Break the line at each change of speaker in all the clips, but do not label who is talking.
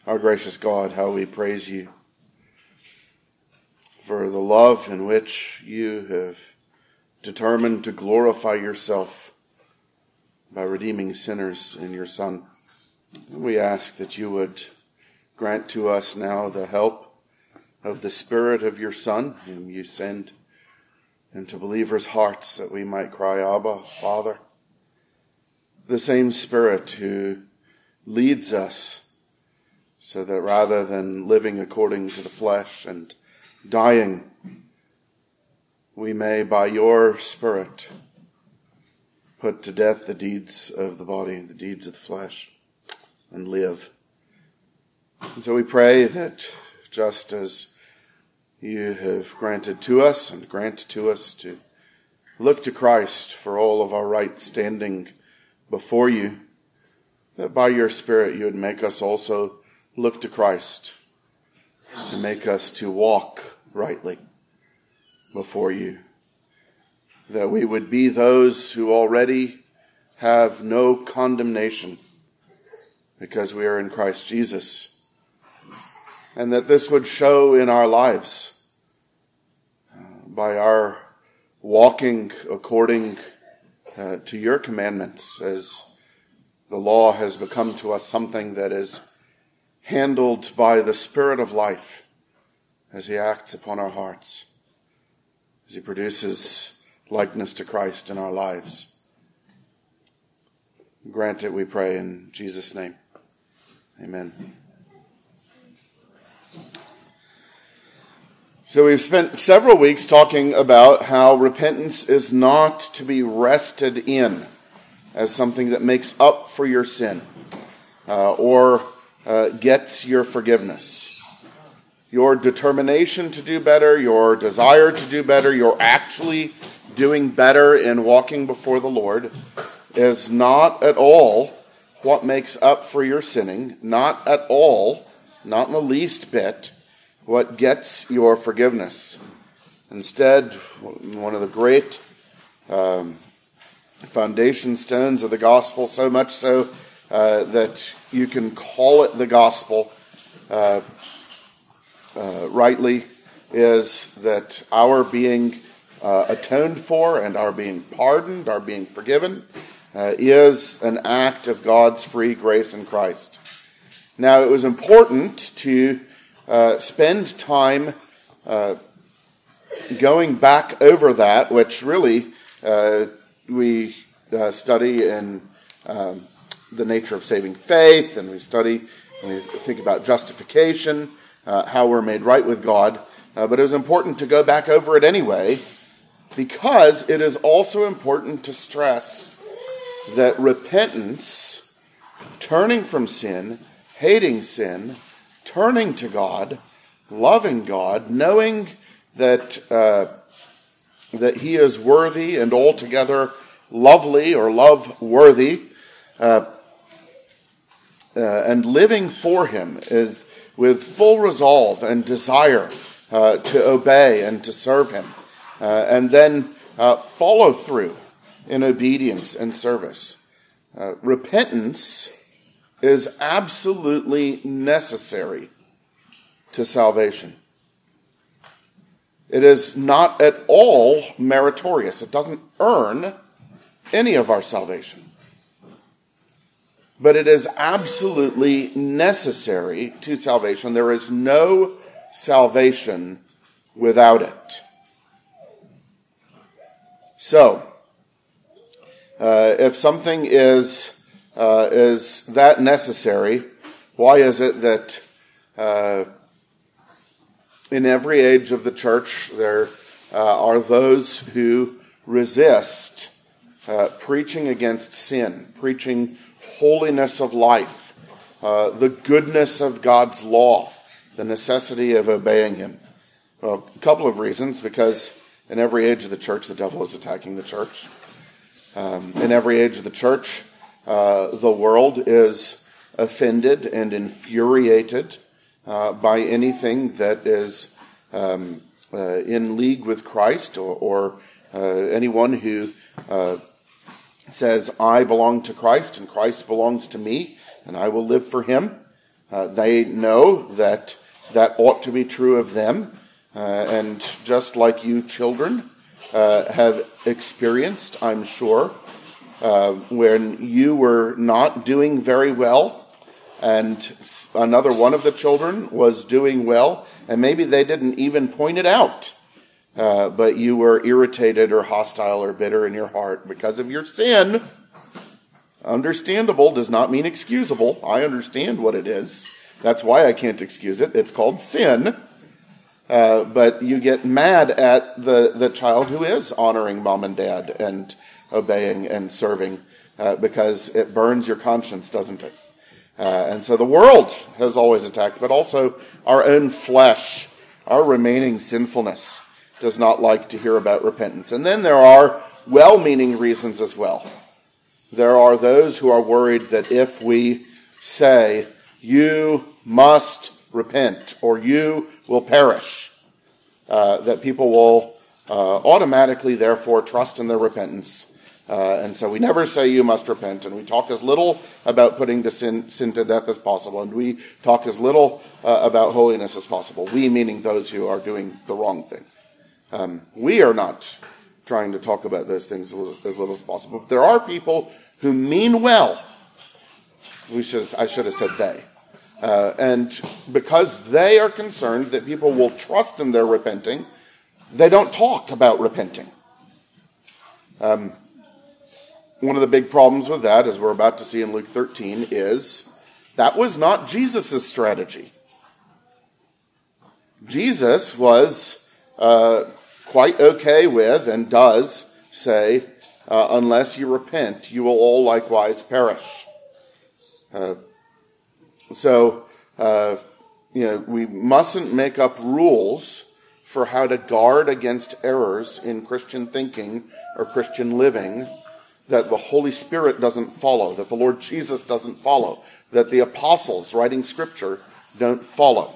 Our gracious God, how we praise you for the love in which you have determined to glorify yourself by redeeming sinners in your Son. We ask that you would grant to us now the help of the Spirit of your Son, whom you send into believers' hearts, that we might cry, Abba, Father. The same Spirit who leads us so that rather than living according to the flesh and dying, we may, by your Spirit, put to death the deeds of the body and the deeds of the flesh and live. And so we pray that just as you have granted to us and grant to us to look to Christ for all of our right standing before you, that by your Spirit you would make us also look to Christ, to make us to walk rightly before you. That we would be those who already have no condemnation because we are in Christ Jesus. And that this would show in our lives by our walking according to your commandments, as the law has become to us something that is handled by the Spirit of life as he acts upon our hearts, as he produces likeness to Christ in our lives. Grant it, we pray, in Jesus' name. Amen. So we've spent several weeks talking about how repentance is not to be rested in as something that makes up for your sin or gets your forgiveness. Your determination to do better, your desire to do better, your actually doing better in walking before the Lord is not at all what makes up for your sinning, not at all, not in the least bit, what gets your forgiveness. Instead, one of the great foundation stones of the gospel, so much so that you can call it the gospel rightly, is that our being atoned for and our being pardoned, our being forgiven, is an act of God's free grace in Christ. Now, it was important to spend time going back over that, which really we study in the nature of saving faith, and we think about justification, how we're made right with God. But it was important to go back over it anyway, because it is also important to stress that repentance, turning from sin, hating sin, turning to God, loving God, knowing that he is worthy and altogether lovely or love-worthy, and living for him with full resolve and desire to obey and to serve him, and then follow through in obedience and service. Repentance is absolutely necessary to salvation. It is not at all meritorious. It doesn't earn any of our salvation. But it is absolutely necessary to salvation. There is no salvation without it. So, if something is that necessary, why is it that in every age of the church there are those who resist preaching against sin, preaching holiness of life, the goodness of God's law, the necessity of obeying him? Well, a couple of reasons. Because in every age of the church, the devil is attacking the church. In every age of the church, the world is offended and infuriated by anything that is in league with Christ, or anyone who says, I belong to Christ and Christ belongs to me and I will live for him. They know that ought to be true of them. And just like you children have experienced, I'm sure, when you were not doing very well and another one of the children was doing well, and maybe they didn't even point it out, but you were irritated or hostile or bitter in your heart because of your sin. Understandable does not mean excusable. I understand what it is. That's why I can't excuse it. It's called sin. But you get mad at the child who is honoring mom and dad and obeying and serving because it burns your conscience, doesn't it? And so the world has always attacked, but also our own flesh, our remaining sinfulness does not like to hear about repentance. And then there are well-meaning reasons as well. There are those who are worried that if we say, you must repent or you will perish, that people will automatically, therefore, trust in their repentance. And so we never say you must repent, and we talk as little about putting sin to death as possible, and we talk as little about holiness as possible. We meaning those who are doing the wrong thing. We are not trying to talk about those things as little as possible. But there are people who mean well. I should have said they. And because they are concerned that people will trust in their repenting, they don't talk about repenting. One of the big problems with that, as we're about to see in Luke 13, is that was not Jesus' strategy. Jesus was quite okay with and does say, unless you repent, you will all likewise perish. So we mustn't make up rules for how to guard against errors in Christian thinking or Christian living that the Holy Spirit doesn't follow, that the Lord Jesus doesn't follow, that the apostles writing Scripture don't follow.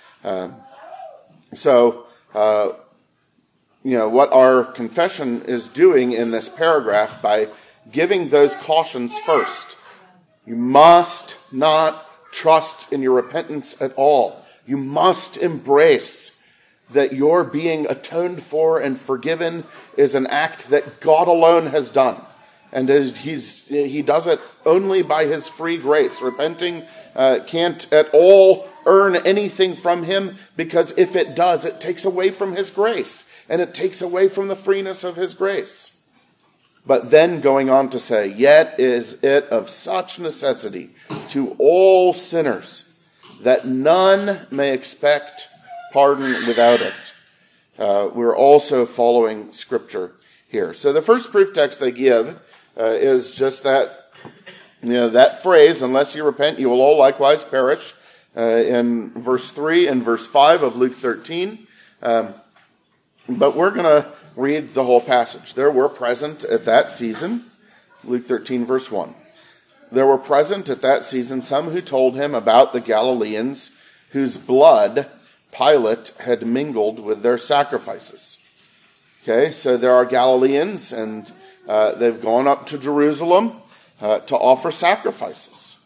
What our confession is doing in this paragraph by giving those cautions first. You must not trust in your repentance at all. You must embrace that your being atoned for and forgiven is an act that God alone has done. And he does it only by his free grace. Repenting can't at all earn anything from him, because if it does, it takes away from his grace. And it takes away from the freeness of his grace. But then going on to say, yet is it of such necessity to all sinners that none may expect pardon without it. We're also following Scripture here. So the first proof text they give is just that, that phrase, unless you repent, you will all likewise perish, in verse 3 and verse 5 of Luke 13. But we're going to read the whole passage. There were present at that season, Luke 13 verse 1. There were present at that season some who told him about the Galileans whose blood Pilate had mingled with their sacrifices. Okay, so there are Galileans, and they've gone up to Jerusalem to offer sacrifices.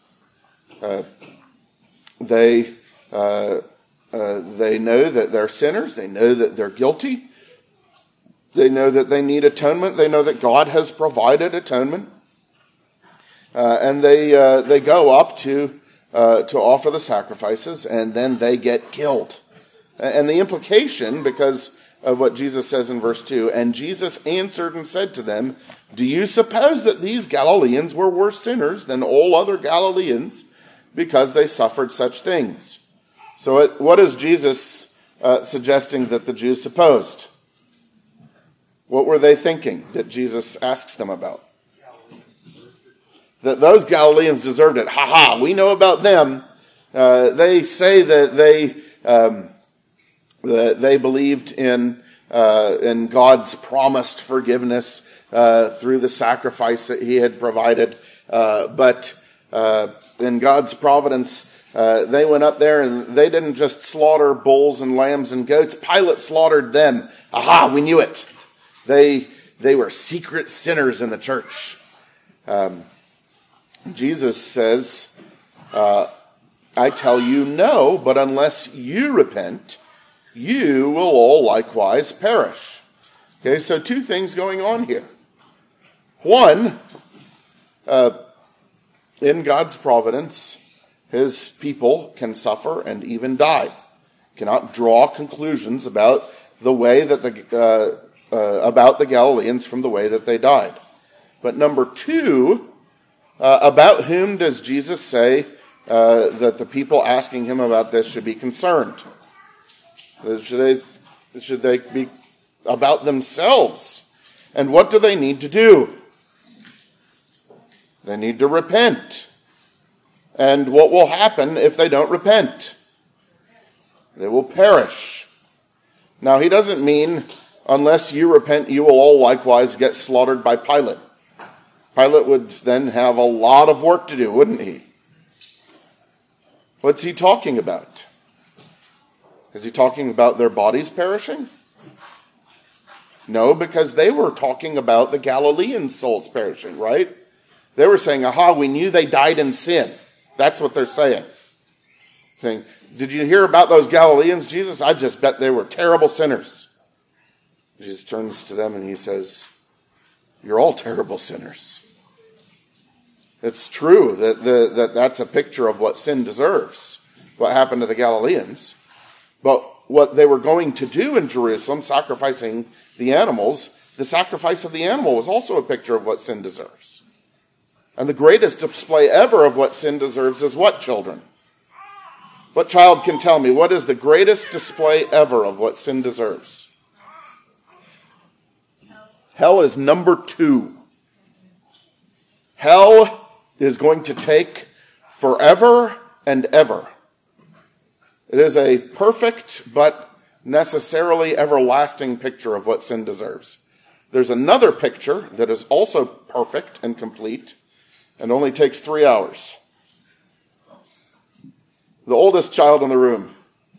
They know that they're sinners. They know that they're guilty. They know that they need atonement. They know that God has provided atonement. And they go up to offer the sacrifices, and then they get killed. And the implication, because of what Jesus says in verse 2, and Jesus answered and said to them, do you suppose that these Galileans were worse sinners than all other Galileans because they suffered such things? So what is Jesus suggesting that the Jews supposed? What were they thinking that Jesus asks them about? That those Galileans deserved it. We know about them. They say that they believed in God's promised forgiveness through the sacrifice that he had provided. But in God's providence, they went up there and they didn't just slaughter bulls and lambs and goats. Pilate slaughtered them. We knew it. They were secret sinners in the church. Jesus says, I tell you no, but unless you repent, you will all likewise perish. Okay, so two things going on here. One, in God's providence, his people can suffer and even die. Cannot draw conclusions about the way that about the Galileans from the way that they died. But number two, about whom does Jesus say that the people asking him about this should be concerned? Should they be about themselves? And what do they need to do? They need to repent. And what will happen if they don't repent? They will perish. Now, he doesn't mean, unless you repent, you will all likewise get slaughtered by Pilate. Pilate would then have a lot of work to do, wouldn't he? What's he talking about? Is he talking about their bodies perishing? No, because they were talking about the Galilean souls perishing, right? They were saying, aha, we knew they died in sin. That's what they're saying. Saying, did you hear about those Galileans, Jesus? I just bet they were terrible sinners. Jesus turns to them and he says, you're all terrible sinners. It's true that that's a picture of what sin deserves, what happened to the Galileans. But what they were going to do in Jerusalem, sacrificing the animals, the sacrifice of the animal was also a picture of what sin deserves. And the greatest display ever of what sin deserves is what, children? What child can tell me what is the greatest display ever of what sin deserves? Hell is number 2. Hell is going to take forever and ever. It is a perfect but necessarily everlasting picture of what sin deserves. There's another picture that is also perfect and complete and only takes 3 hours. The oldest child in the room.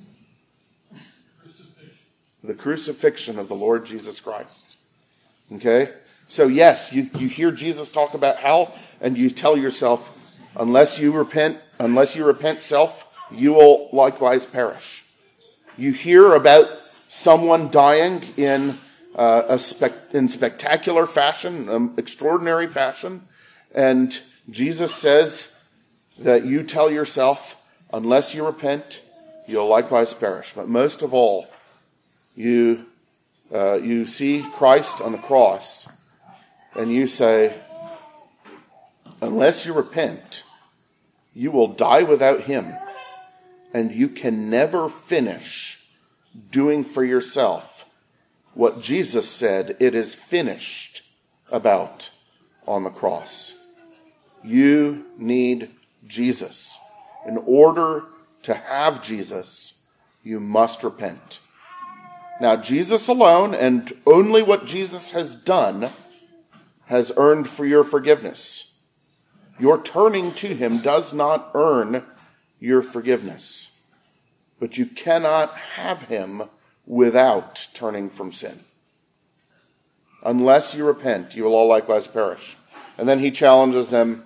The crucifixion of the Lord Jesus Christ. Okay? So yes, you hear Jesus talk about hell, and you tell yourself, unless you repent self, you will likewise perish. You hear about someone dying in spectacular fashion, extraordinary fashion, and Jesus says that you tell yourself, unless you repent, you'll likewise perish. But most of all, you see Christ on the cross, and you say, unless you repent, you will die without him, and you can never finish doing for yourself what Jesus said it is finished about on the cross. You need Jesus. In order to have Jesus, you must repent. Now, Jesus alone, and only what Jesus has done, has earned for your forgiveness. Your turning to him does not earn your forgiveness. But you cannot have him without turning from sin. Unless you repent, you will all likewise perish. And then he challenges them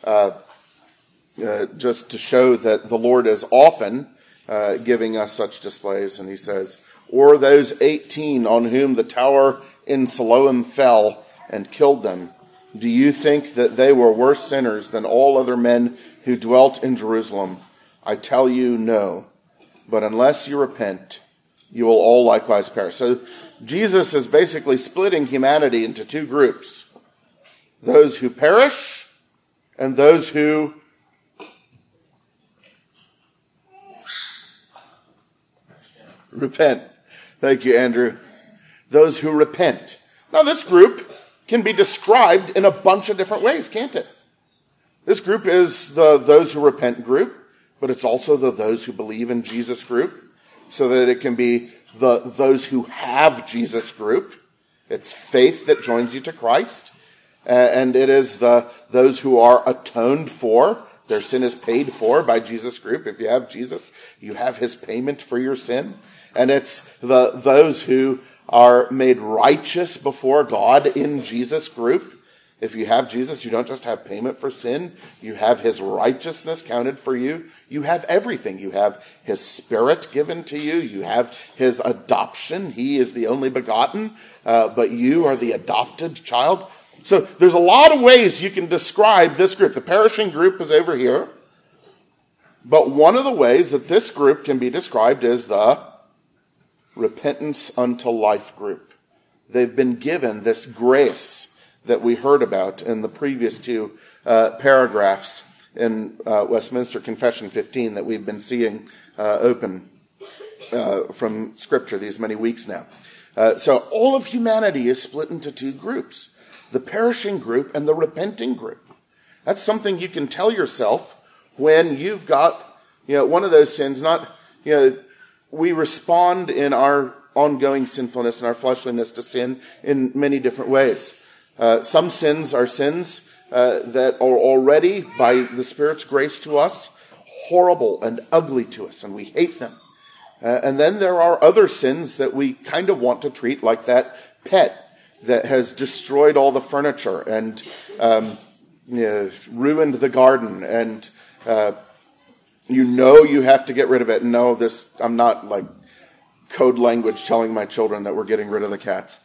just to show that the Lord is often giving us such displays. And he says, or those 18 on whom the tower in Siloam fell and killed them, do you think that they were worse sinners than all other men who dwelt in Jerusalem? I tell you, no. But unless you repent, you will all likewise perish. So Jesus is basically splitting humanity into 2 groups. Those who perish and those who repent. Thank you, Andrew. Those who repent. Now, this group can be described in a bunch of different ways, can't it? This group is the those who repent group, but it's also the those who believe in Jesus group, so that it can be the those who have Jesus group. It's faith that joins you to Christ, and it is those who are atoned for. Their sin is paid for by Jesus group. If you have Jesus, you have his payment for your sin. And it's those who are made righteous before God in Jesus group. If you have Jesus, you don't just have payment for sin. You have his righteousness counted for you. You have everything. You have his Spirit given to you. You have his adoption. He is the only begotten, but you are the adopted child. So there's a lot of ways you can describe this group. The perishing group is over here. But one of the ways that this group can be described is the repentance unto life group. They've been given this grace that we heard about in the previous two paragraphs in Westminster Confession 15 that we've been seeing open from Scripture these many weeks now. So all of humanity is split into two groups, the perishing group and the repenting group. That's something you can tell yourself when you've got, one of those sins, we respond in our ongoing sinfulness and our fleshliness to sin in many different ways. Some sins are sins that are already, by the Spirit's grace to us, horrible and ugly to us, and we hate them. And then there are other sins that we kind of want to treat like that pet that has destroyed all the furniture and ruined the garden, and you have to get rid of it. No, I'm not like code language telling my children that we're getting rid of the cats.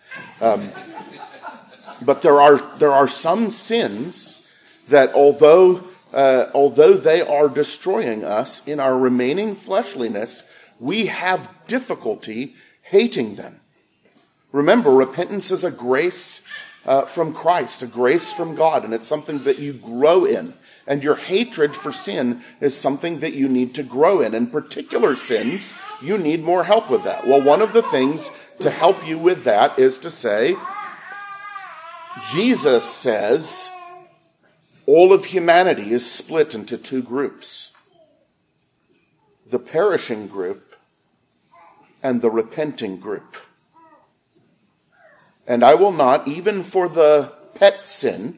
But there are some sins that although they are destroying us in our remaining fleshliness, we have difficulty hating them. Remember, repentance is a grace from Christ, a grace from God, and it's something that you grow in. And your hatred for sin is something that you need to grow in. In particular sins, you need more help with that. Well, one of the things to help you with that is to say, Jesus says all of humanity is split into two groups. The perishing group and the repenting group. And I will not, even for the pet sin,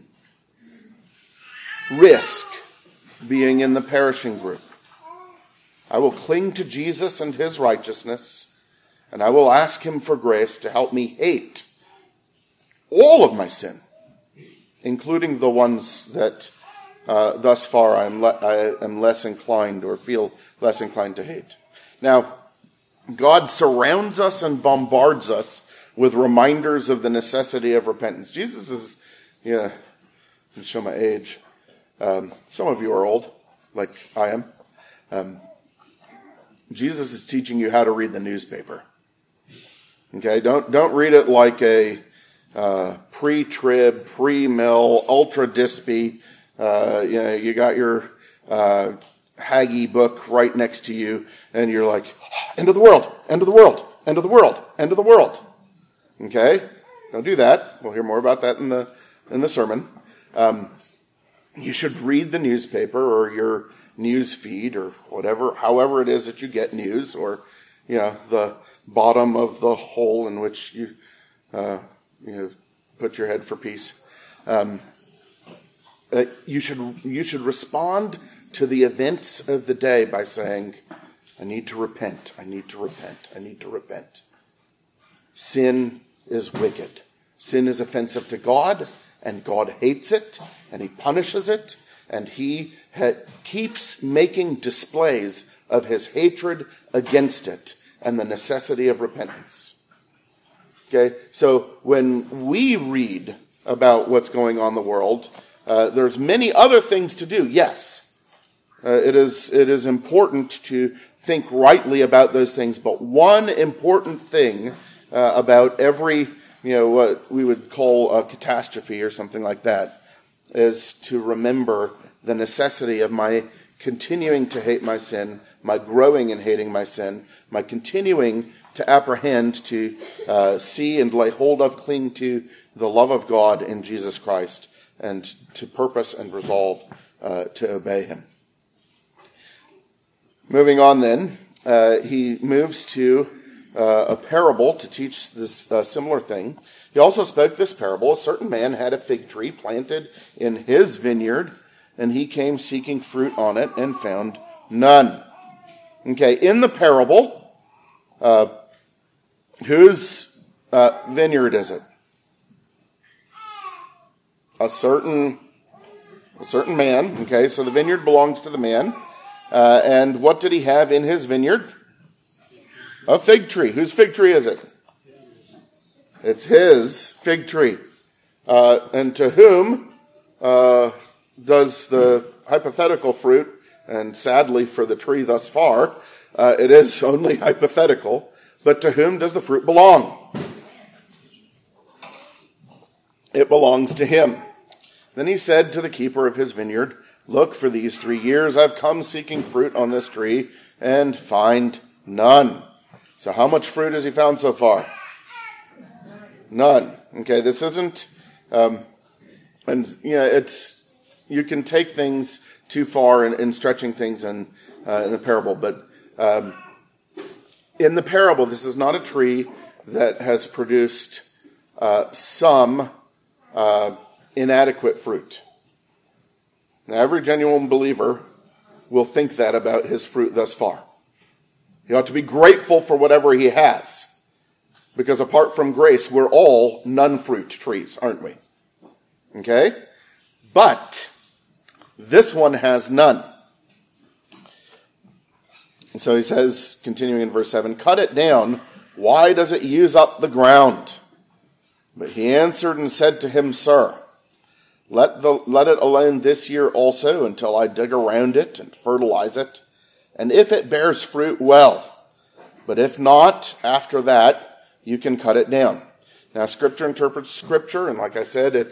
risk being in the perishing group. I will cling to Jesus and his righteousness, and I will ask him for grace to help me hate all of my sin, including the ones that thus far I am less inclined or feel less inclined to hate. Now, God surrounds us and bombards us with reminders of the necessity of repentance. Jesus is, to show my age, some of you are old, like I am. Jesus is teaching you how to read the newspaper. Okay, don't read it like a pre-trib, pre-mill, ultra-dispy. You got your Hagee book right next to you, and you're like, end of the world, end of the world, end of the world, end of the world. Okay, don't do that. We'll hear more about that in the sermon. You should read the newspaper or your news feed or whatever, however it is that you get news, or the bottom of the hole in which you put your head for peace. You should respond to the events of the day by saying, I need to repent, I need to repent, I need to repent. Sin is wicked. Sin is offensive to God, and God hates it, and he punishes it, and he keeps making displays of his hatred against it and the necessity of repentance. Okay, so when we read about what's going on in the world, there's many other things to do. Yes, it is important to think rightly about those things, but one important thing about every, what we would call a catastrophe or something like that, is to remember the necessity of my continuing to hate my sin, my growing in hating my sin, my continuing to apprehend, to see and lay hold of, cling to the love of God in Jesus Christ, and to purpose and resolve to obey him. Moving on then, he moves to a parable to teach this similar thing. He also spoke this parable. A certain man had a fig tree planted in his vineyard, and he came seeking fruit on it and found none. Okay, in the parable, whose vineyard is it? a certain man. Okay, so the vineyard belongs to the man. And what did he have in his vineyard? A fig tree. Whose fig tree is it? It's his fig tree. And to whom does the hypothetical fruit, and sadly for the tree thus far, it is only hypothetical, but to whom does the fruit belong? It belongs to him. Then he said to the keeper of his vineyard, "Look, for these 3 years I've come seeking fruit on this tree and find none." So how much fruit has he found so far? None. Okay, this isn't, it's, you can take things too far in stretching things in the parable, but in the parable, this is not a tree that has produced some inadequate fruit. Now, every genuine believer will think that about his fruit thus far. He ought to be grateful for whatever he has. Because apart from grace, we're all non-fruit trees, aren't we? Okay? But this one has none. And so he says, continuing in verse 7, "Cut it down. Why does it use up the ground?" But he answered and said to him, "Sir, let it alone this year also until I dig around it and fertilize it. And if it bears fruit, well. But if not, after that, you can cut it down." Now, Scripture interprets Scripture, and like I said,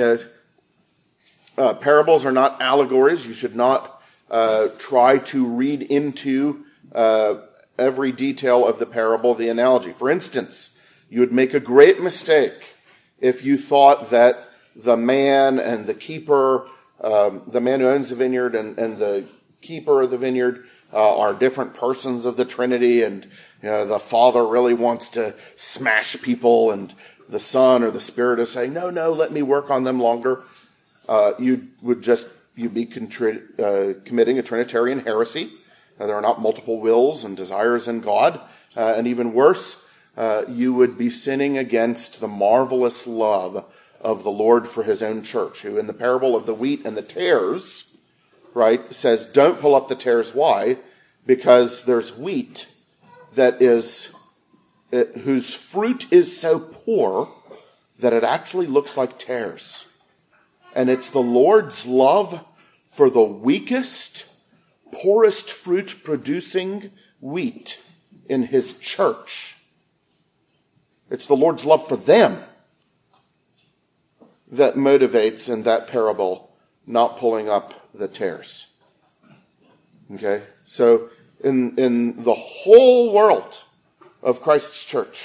parables are not allegories. You should not try to read into every detail of the parable, the analogy. For instance, you would make a great mistake if you thought that the man and the keeper, the man who owns the vineyard and the keeper of the vineyard are different persons of the Trinity, and the Father really wants to smash people, and the Son or the Spirit is saying, no, let me work on them longer. You'd be committing a Trinitarian heresy. There are not multiple wills and desires in God. And even worse, you would be sinning against the marvelous love of the Lord for his own church, who in the parable of the wheat and the tares, right, says, don't pull up the tares. Why? Because there's wheat whose fruit is so poor that it actually looks like tares. And it's the Lord's love for the weakest, poorest fruit producing wheat in his church. It's the Lord's love for them that motivates in that parable not pulling up the tares. Okay? So in the whole world of Christ's church,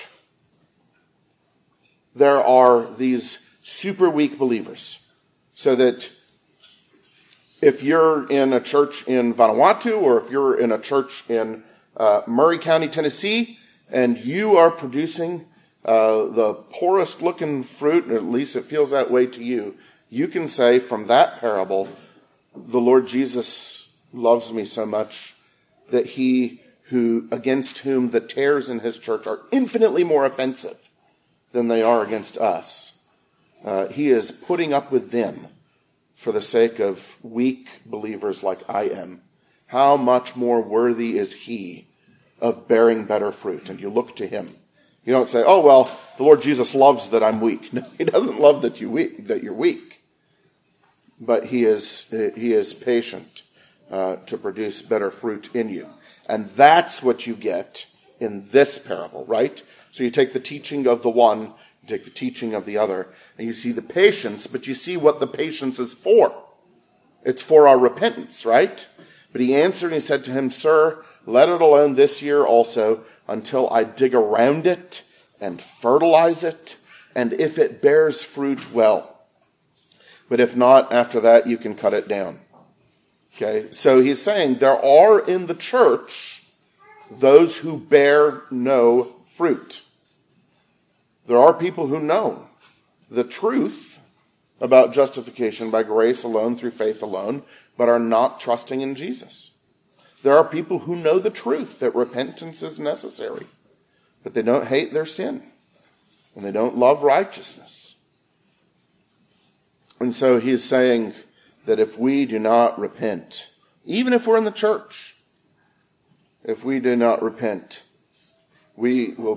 there are these super weak believers. So that if you're in a church in Vanuatu, or if you're in a church in Murray County, Tennessee, and you are producing the poorest looking fruit, or at least it feels that way to you, you can say from that parable, the Lord Jesus loves me so much that he against whom the tares in his church are infinitely more offensive than they are against us. He is putting up with them for the sake of weak believers like I am. How much more worthy is he of bearing better fruit? And you look to him. You don't say, oh, well, the Lord Jesus loves that I'm weak. No, he doesn't love that you're weak. But he is patient to produce better fruit in you. And that's what you get in this parable, right? So you take the teaching of the one, you take the teaching of the other, and you see the patience, but you see what the patience is for. It's for our repentance, right? But he answered and he said to him, "Sir, let it alone this year also until I dig around it and fertilize it, and if it bears fruit, well. But if not, after that you can cut it down." Okay, so he's saying there are in the church those who bear no fruit. There are people who know the truth about justification by grace alone, through faith alone, but are not trusting in Jesus. There are people who know the truth that repentance is necessary, but they don't hate their sin, and they don't love righteousness. And so he is saying that if we do not repent, even if we're in the church, if we do not repent, we will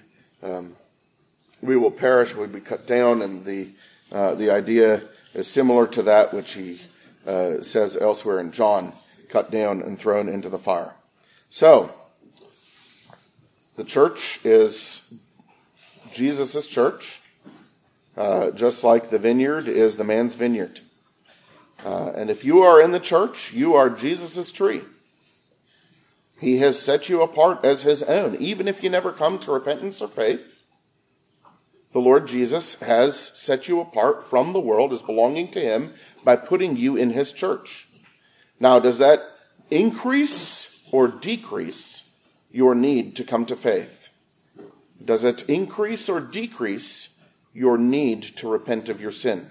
perish, we'll be cut down, and the idea is similar to that which he says elsewhere in John, cut down and thrown into the fire. So, the church is Jesus' church, just like the vineyard is the man's vineyard. And if you are in the church, you are Jesus' tree. He has set you apart as his own. Even if you never come to repentance or faith, the Lord Jesus has set you apart from the world as belonging to him by putting you in his church. Now, does that increase or decrease your need to come to faith? Does it increase or decrease your need to repent of your sin?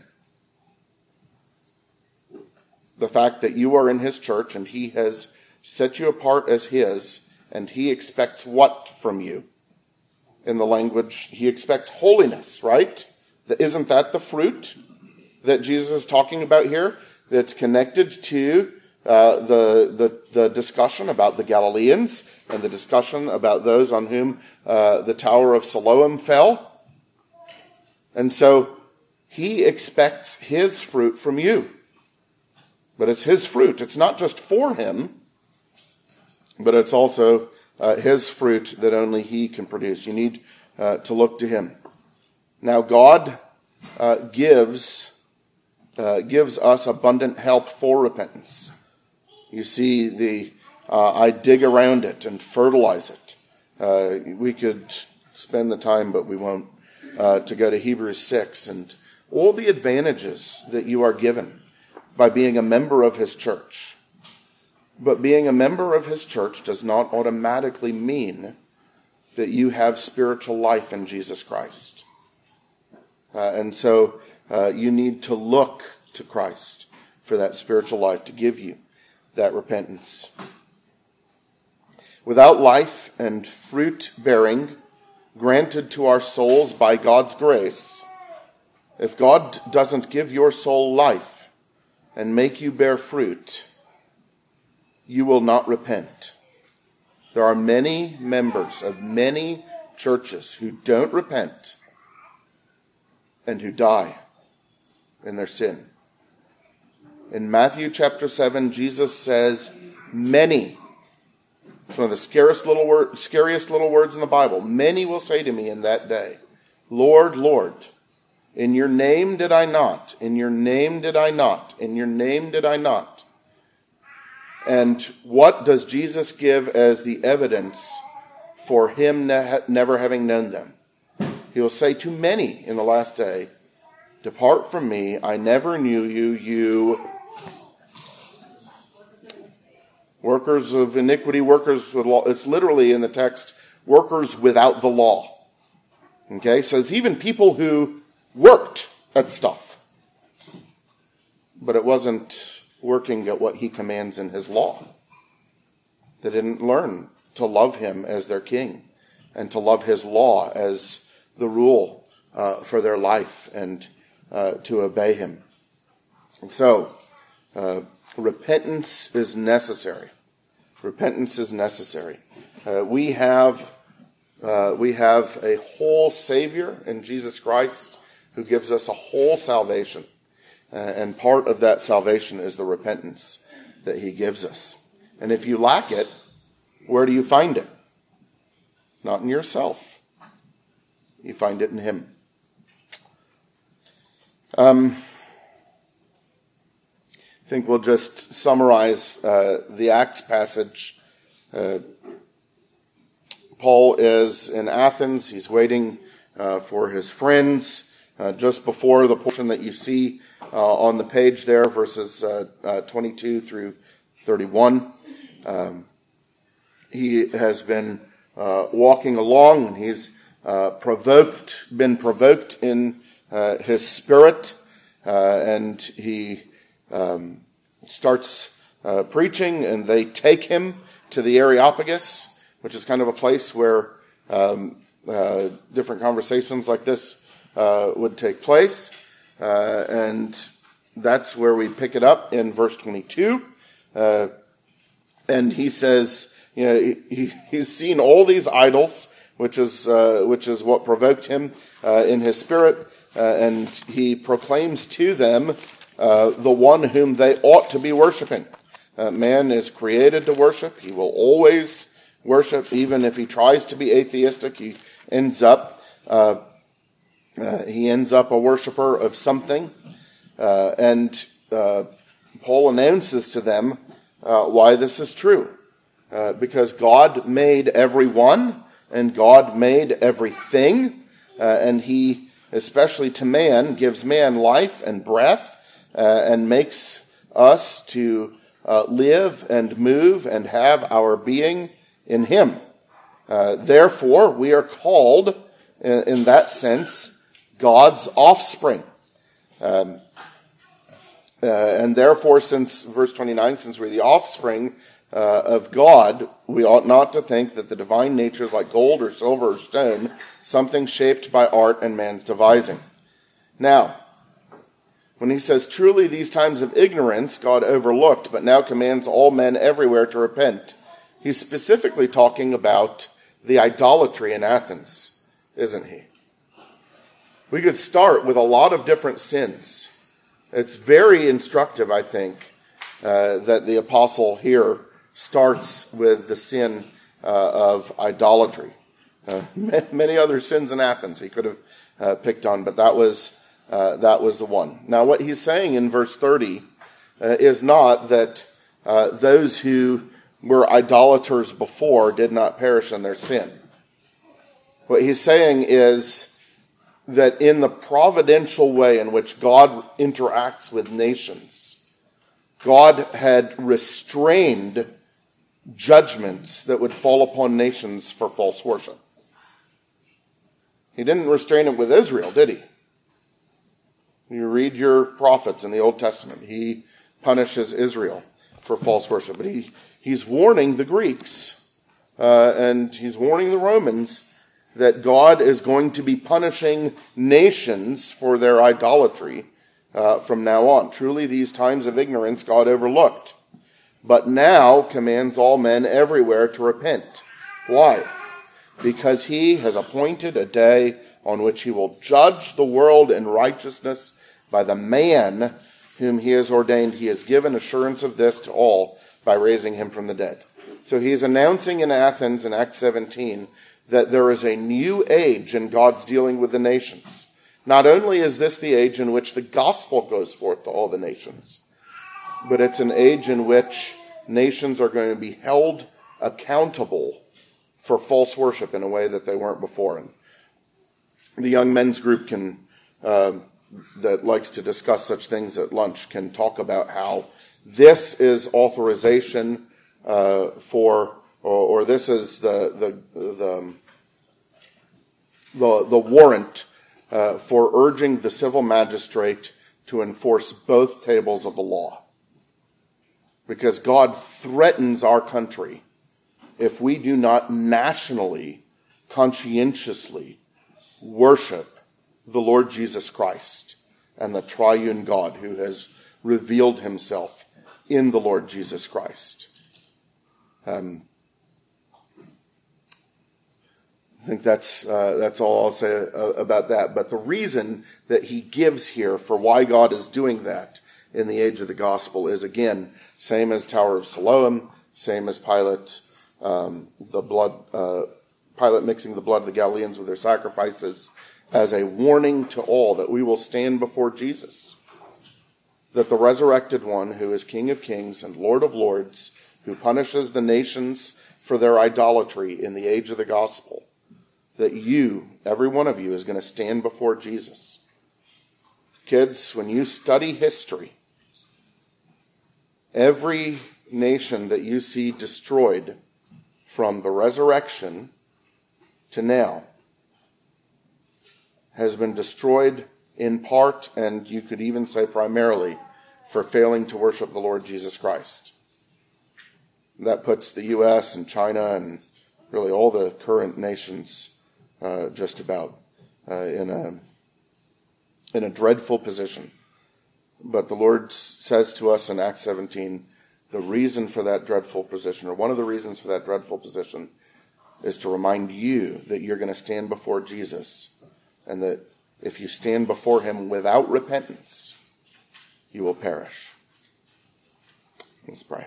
The fact that you are in his church and he has set you apart as his, and he expects what from you? In the language, he expects holiness, right? Isn't that the fruit that Jesus is talking about here? That's connected to the discussion about the Galileans and the discussion about those on whom the Tower of Siloam fell. And so he expects his fruit from you. But it's his fruit. It's not just for him, but it's also his fruit that only he can produce. You need to look to him. Now, God gives us abundant help for repentance. You see, I dig around it and fertilize it. We could spend the time, but we won't, to go to Hebrews 6 and all the advantages that you are given by being a member of his church. But being a member of his church does not automatically mean that you have spiritual life in Jesus Christ. And so you need to look to Christ for that spiritual life to give you that repentance. Without life and fruit bearing granted to our souls by God's grace, if God doesn't give your soul life and make you bear fruit, you will not repent. There are many members of many churches who don't repent and who die in their sin. In Matthew chapter 7, Jesus says, many. It's one of the scariest little words in the Bible. Many will say to me in that day, Lord, Lord, in your name did I not? In your name did I not? In your name did I not? And what does Jesus give as the evidence for him never having known them? He will say to many in the last day, depart from me, I never knew you, you workers of iniquity, workers with law. It's literally in the text, workers without the law. Okay, so it's even people who worked at stuff, but it wasn't working at what he commands in his law. They didn't learn to love him as their king and to love his law as the rule for their life and to obey him. And so, repentance is necessary. Repentance is necessary. We have a whole Savior in Jesus Christ who gives us a whole salvation. And part of that salvation is the repentance that he gives us. And if you lack it, where do you find it? Not in yourself. You find it in him. I think we'll just summarize the Acts passage. Paul is in Athens. He's waiting for his friends. Just before the portion that you see on the page there, verses 22 through 31. He has been walking along, and he's been provoked in his spirit, and he starts preaching, and they take him to the Areopagus, which is kind of a place where different conversations like this would take place. And that's where we pick it up in verse 22. And he says, he's seen all these idols, which is what provoked him in his spirit, and he proclaims to them the one whom they ought to be worshiping. Man is created to worship. He will always worship, even if he tries to be atheistic. He ends up a worshiper of something, and Paul announces to them why this is true. Because God made everyone, and God made everything, and he, especially to man, gives man life and breath, and makes us to live and move and have our being in him. Therefore, we are called, in that sense, God's offspring. And therefore, since verse 29, since we're the offspring of God, we ought not to think that the divine nature is like gold or silver or stone, something shaped by art and man's devising. Now, when he says, truly these times of ignorance God overlooked, but now commands all men everywhere to repent, he's specifically talking about the idolatry in Athens, isn't he? We could start with a lot of different sins. It's very instructive, I think, that the apostle here starts with the sin of idolatry. Many other sins in Athens he could have picked on, but that was the one. Now, what he's saying in verse 30 is not that those who were idolaters before did not perish in their sin. What he's saying is that in the providential way in which God interacts with nations, God had restrained judgments that would fall upon nations for false worship. He didn't restrain it with Israel, did he? You read your prophets in the Old Testament. He punishes Israel for false worship. But he's warning the Greeks, and he's warning the Romans that God is going to be punishing nations for their idolatry from now on. Truly, these times of ignorance God overlooked, but now commands all men everywhere to repent. Why? Because he has appointed a day on which he will judge the world in righteousness by the man whom he has ordained. He has given assurance of this to all by raising him from the dead. So he is announcing in Athens in Acts 17 that there is a new age in God's dealing with the nations. Not only is this the age in which the gospel goes forth to all the nations, but it's an age in which nations are going to be held accountable for false worship in a way that they weren't before. And the young men's group that likes to discuss such things at lunch can talk about how this is authorization or this is the warrant for urging the civil magistrate to enforce both tables of the law. Because God threatens our country if we do not nationally, conscientiously worship the Lord Jesus Christ and the triune God who has revealed himself in the Lord Jesus Christ. I think that's all I'll say about that. But the reason that he gives here for why God is doing that in the age of the gospel is, again, same as Tower of Siloam, same as Pilate, Pilate mixing the blood of the Galileans with their sacrifices, as a warning to all that we will stand before Jesus. That the resurrected one, who is King of Kings and Lord of Lords, who punishes the nations for their idolatry in the age of the gospel, that you, every one of you, is going to stand before Jesus. Kids, when you study history, every nation that you see destroyed from the resurrection to now has been destroyed in part, and you could even say primarily, for failing to worship the Lord Jesus Christ. That puts the U.S. and China and really all the current nations just about in a dreadful position. But the Lord says to us in Acts 17, the reason for that dreadful position, or one of the reasons for that dreadful position, is to remind you that you're going to stand before Jesus, and that if you stand before him without repentance, you will perish. Let's pray.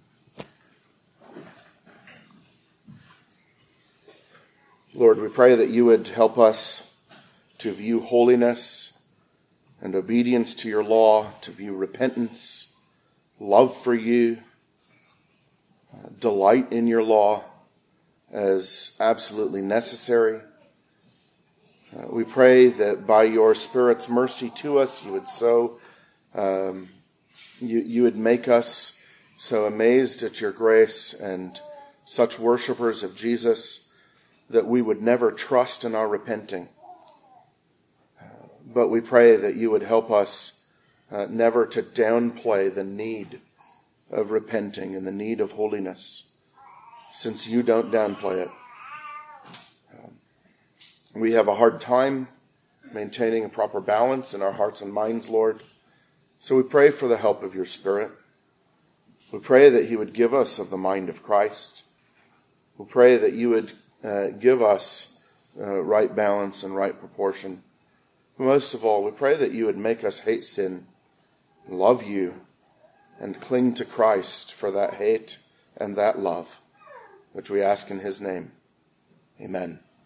Lord, we pray that you would help us to view holiness and obedience to your law, to view repentance, love for you, delight in your law as absolutely necessary. We pray that by your Spirit's mercy to us, you would you would make us so amazed at your grace and such worshipers of Jesus that we would never trust in our repenting. But we pray that you would help us never to downplay the need of repenting and the need of holiness, since you don't downplay it. We have a hard time maintaining a proper balance in our hearts and minds, Lord. So we pray for the help of your Spirit. We pray that he would give us of the mind of Christ. We pray that you would give us right balance and right proportion. Most of all, we pray that you would make us hate sin, love you, and cling to Christ for that hate and that love, which we ask in his name. Amen.